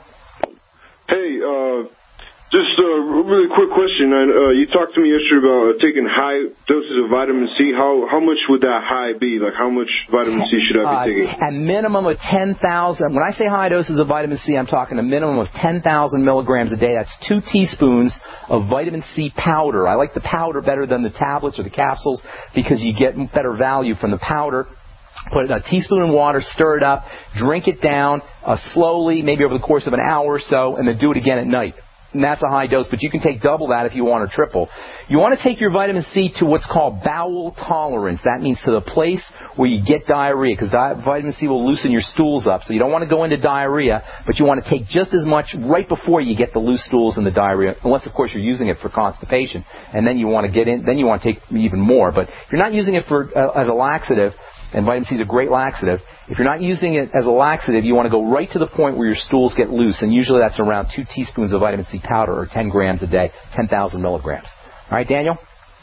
Hey, uh... Just a really quick question. Uh, you talked to me yesterday about uh, taking high doses of vitamin C. How how much would that high be? Like, how much vitamin C should I be taking? Uh, a minimum of ten thousand. When I say high doses of vitamin C, I'm talking a minimum of ten thousand milligrams a day. That's two teaspoons of vitamin C powder. I like the powder better than the tablets or the capsules because you get better value from the powder. Put it in a teaspoon in water, stir it up, drink it down uh, slowly, maybe over the course of an hour or so, and then do it again at night. And that's a high dose, but you can take double that if you want or triple. You want to take your vitamin C to what's called bowel tolerance. That means to the place where you get diarrhea, because di- vitamin C will loosen your stools up. So you don't want to go into diarrhea, but you want to take just as much right before you get the loose stools and the diarrhea, unless, of course, you're using it for constipation. And then you want to get in, then you want to take even more. But if you're not using it for uh, as a laxative, and vitamin C is a great laxative. If you're not using it as a laxative, you want to go right to the point where your stools get loose, and usually that's around two teaspoons of vitamin C powder, or ten grams a day, ten thousand milligrams. All right, Daniel?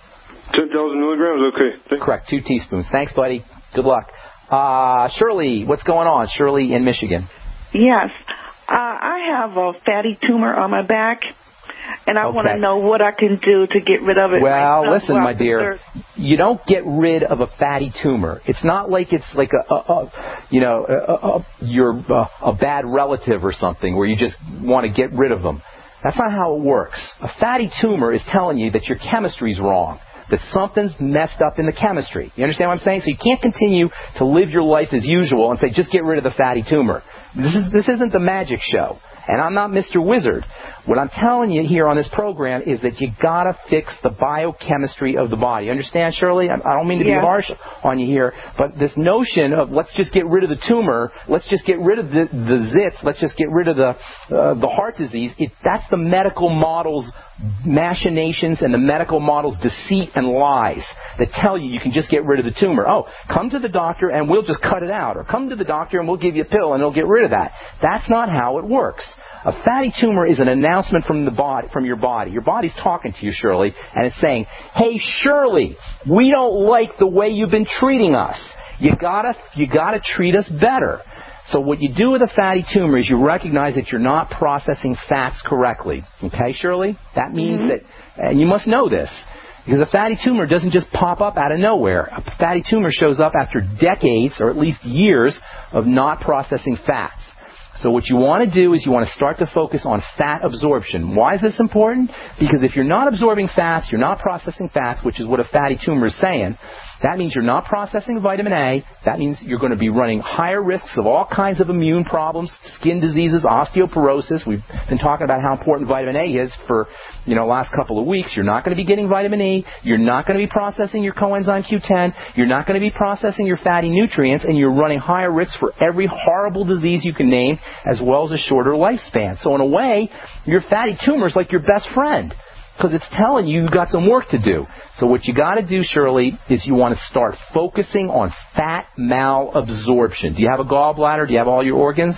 ten thousand milligrams? Okay. Thanks. Correct, two teaspoons. Thanks, buddy. Good luck. Uh, Shirley, what's going on? Shirley in Michigan. Yes. Uh, I have a fatty tumor on my back. And I okay. want to know what I can do to get rid of it. Well, listen, my dear, you don't get rid of a fatty tumor. It's not like it's like a, a, a you know, a, a, you're a, a bad relative or something where you just want to get rid of them. That's not how it works. A fatty tumor is telling you that your chemistry's wrong, that something's messed up in the chemistry. You understand what I'm saying? So you can't continue to live your life as usual and say, just get rid of the fatty tumor. This is this isn't the magic show. And I'm not Mister Wizard. What I'm telling you here on this program is that you gotta fix the biochemistry of the body. You understand, Shirley? I don't mean to yeah. be harsh on you here, but this notion of let's just get rid of the tumor, let's just get rid of the, the zits, let's just get rid of the uh, the heart disease. It, that's the medical model's machinations and the medical model's deceit and lies that tell you you can just get rid of the tumor. Oh, come to the doctor and we'll just cut it out, or come to the doctor and we'll give you a pill and it'll get rid of that. That's not how it works. A fatty tumor is an announcement from the body, from your body. Your body's talking to you, Shirley, and it's saying, "Hey, Shirley, we don't like the way you've been treating us. You gotta, you gotta treat us better." So what you do with a fatty tumor is you recognize that you're not processing fats correctly. Okay, Shirley? That means mm-hmm. that, and you must know this, because a fatty tumor doesn't just pop up out of nowhere. A fatty tumor shows up after decades, or at least years, of not processing fats. So what you want to do is you want to start to focus on fat absorption. Why is this important? Because if you're not absorbing fats, you're not processing fats, which is what a fatty tumor is saying, that means you're not processing vitamin A. That means you're going to be running higher risks of all kinds of immune problems, skin diseases, osteoporosis. We've been talking about how important vitamin A is for, you know, last couple of weeks. You're not going to be getting vitamin E. You're not going to be processing your coenzyme Q ten. You're not going to be processing your fatty nutrients, and you're running higher risks for every horrible disease you can name, as well as a shorter lifespan. So in a way, your fatty tumor is like your best friend, because it's telling you you've got some work to do. So what you got to do, Shirley, is you want to start focusing on fat malabsorption. Do you have a gallbladder? Do you have all your organs?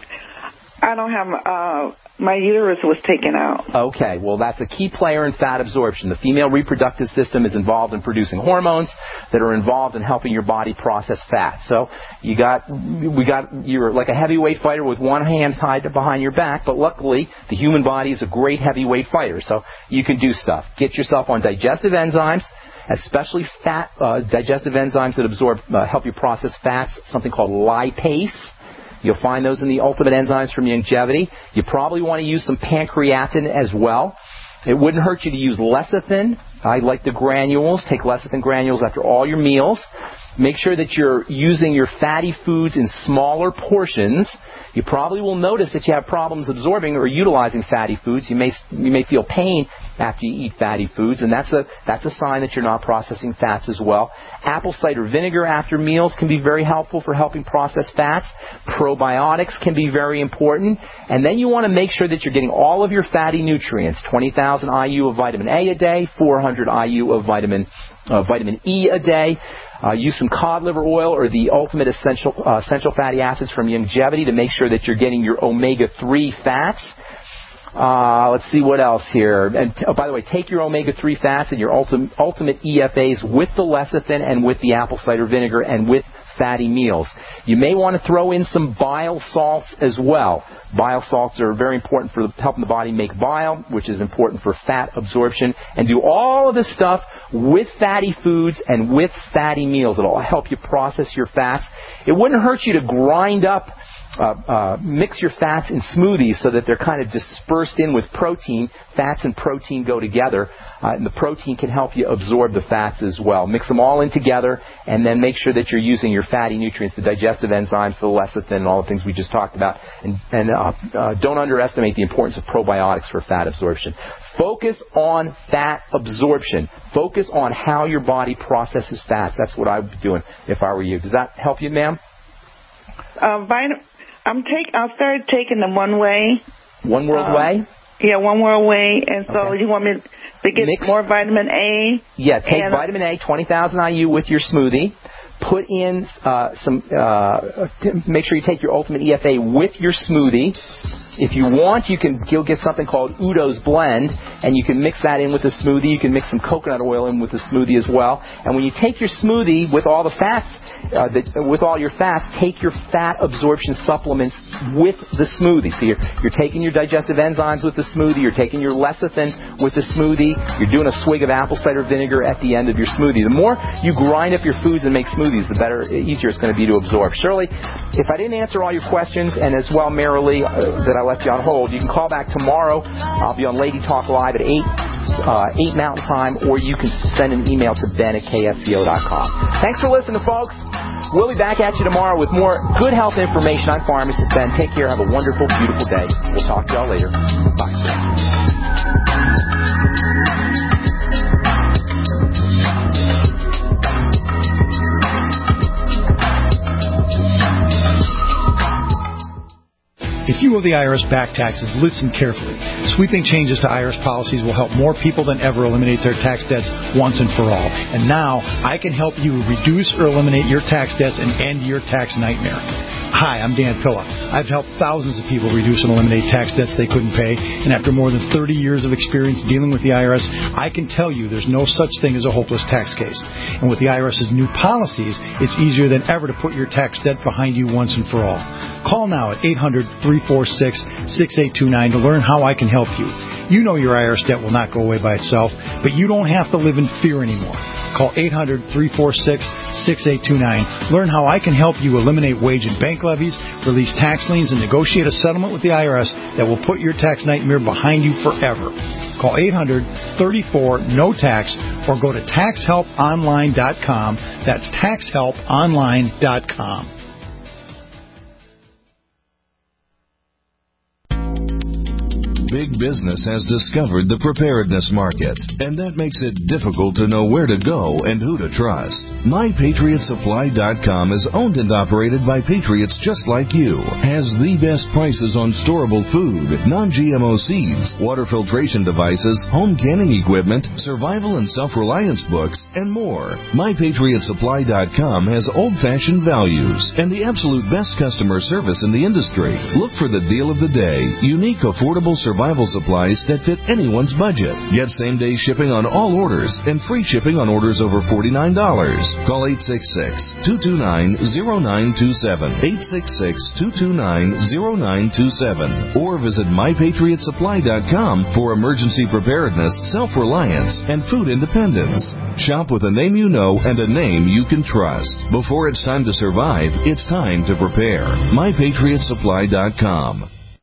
I don't have, uh, my uterus was taken out. Okay, well, that's a key player in fat absorption. The female reproductive system is involved in producing hormones that are involved in helping your body process fat. So you got, we got, you're like a heavyweight fighter with one hand tied behind your back, but luckily the human body is a great heavyweight fighter, so you can do stuff. Get yourself on digestive enzymes, especially fat uh, digestive enzymes that absorb, uh, help you process fats, something called lipase. You'll find those in the Ultimate Enzymes from Youngevity. You probably want to use some pancreatin as well. It wouldn't hurt you to use lecithin. I like the granules. Take lecithin granules after all your meals. Make sure that you're using your fatty foods in smaller portions. You probably will notice that you have problems absorbing or utilizing fatty foods. You may you may feel pain after you eat fatty foods, and that's a that's a sign that you're not processing fats as well. Apple cider vinegar after meals can be very helpful for helping process fats. Probiotics can be very important. And then you want to make sure that you're getting all of your fatty nutrients, twenty thousand I U of vitamin A a day, four hundred I U of vitamin uh, vitamin E a day. Uh, use some cod liver oil or the ultimate essential uh, essential fatty acids from Youngevity to make sure that you're getting your omega three fats. Uh, let's see what else here. And oh, by the way, take your omega three fats and your ultimate, ultimate E F As with the lecithin and with the apple cider vinegar and with fatty meals. You may want to throw in some bile salts as well. Bile salts are very important for helping the body make bile, which is important for fat absorption. And do all of this stuff with fatty foods and with fatty meals. It'll help you process your fats. It wouldn't hurt you to grind up Uh, uh, mix your fats in smoothies so that they're kind of dispersed in with protein. Fats and protein go together, uh, and the protein can help you absorb the fats as well. Mix them all in together, and then make sure that you're using your fatty nutrients, the digestive enzymes, the lecithin, and all the things we just talked about. And, and uh, uh, don't underestimate the importance of probiotics for fat absorption. Focus on fat absorption. Focus on how your body processes fats. That's what I would be doing if I were you. Does that help you, ma'am? Uh, vit- I'm take. I started taking the One Way. One World um, Way? Yeah, One World Way. And so okay. you want me to get Mix. more vitamin A? Yeah, take and, vitamin A, twenty thousand I U with your smoothie. Put in uh, some, uh, make sure you take your Ultimate E F A with your smoothie. If you want, you can you'll get something called Udo's Blend, and you can mix that in with the smoothie. You can mix some coconut oil in with the smoothie as well. And when you take your smoothie with all the fats, uh, the, with all your fats, take your fat absorption supplements with the smoothie. So you're, you're taking your digestive enzymes with the smoothie. You're taking your lecithin with the smoothie. You're doing a swig of apple cider vinegar at the end of your smoothie. The more you grind up your foods and make smoothies, the better, easier it's going to be to absorb. Shirley, if I didn't answer all your questions, and as well, Marilee, uh, that I left you on hold, you can call back tomorrow. I'll be on Lady Talk Live at eight, uh, eight Mountain Time, or you can send an email to Ben at K F C O dot com. Thanks for listening, folks. We'll be back at you tomorrow with more good health information. I'm Pharmacist Ben. Take care. Have a wonderful, beautiful day. We'll talk to y'all later. Bye. If you owe the I R S back taxes, listen carefully. Sweeping changes to I R S policies will help more people than ever eliminate their tax debts once and for all. And now, I can help you reduce or eliminate your tax debts and end your tax nightmare. Hi, I'm Dan Pilla. I've helped thousands of people reduce and eliminate tax debts they couldn't pay, and after more than thirty years of experience dealing with the I R S, I can tell you there's no such thing as a hopeless tax case. And with the IRS's new policies, it's easier than ever to put your tax debt behind you once and for all. Call now at eight hundred, three four six, six eight two nine to learn how I can help you. You know your I R S debt will not go away by itself, but you don't have to live in fear anymore. Call eight hundred, three four six, six eight two nine. Learn how I can help you eliminate wage and bank levies, release tax liens, and negotiate a settlement with the I R S that will put your tax nightmare behind you forever. Call eight hundred, three four, N O tax or go to tax help online dot com. That's tax help online dot com. Big business has discovered the preparedness market, and that makes it difficult to know where to go and who to trust. My Patriot Supply dot com is owned and operated by patriots just like you, has the best prices on storable food, non-G M O seeds, water filtration devices, home canning equipment, survival and self-reliance books, and more. My Patriot Supply dot com has old-fashioned values and the absolute best customer service in the industry. Look for the deal of the day, unique, affordable survival supplies that fit anyone's budget. Get same-day shipping on all orders and free shipping on orders over forty-nine dollars. Call eight six six, two two nine, zero nine two seven, eight six six, two two nine, zero nine two seven, or visit My Patriot Supply dot com for emergency preparedness, self-reliance, and food independence. Shop with a name you know and a name you can trust. Before it's time to survive, it's time to prepare. My Patriot Supply dot com.